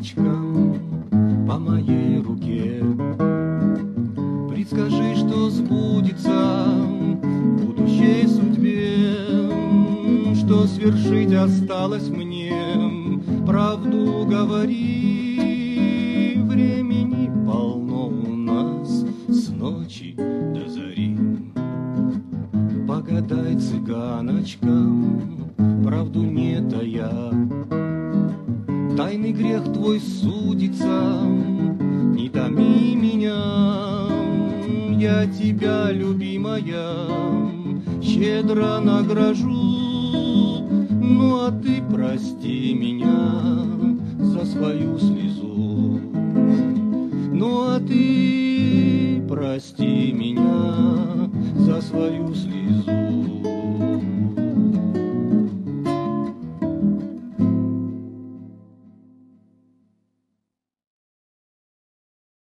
цыганочкам по моей руке. Предскажи, что сбудется в будущей судьбе, что свершить осталось мне. Правду говори, времени полно у нас с ночи до зари. Погадай цыганочкам, правду не тая. Тайный грех твой судится, не томи меня. Я тебя, любимая, щедро награжу. Ну а ты прости меня за свою слезу. Ну а ты прости меня за свою слезу.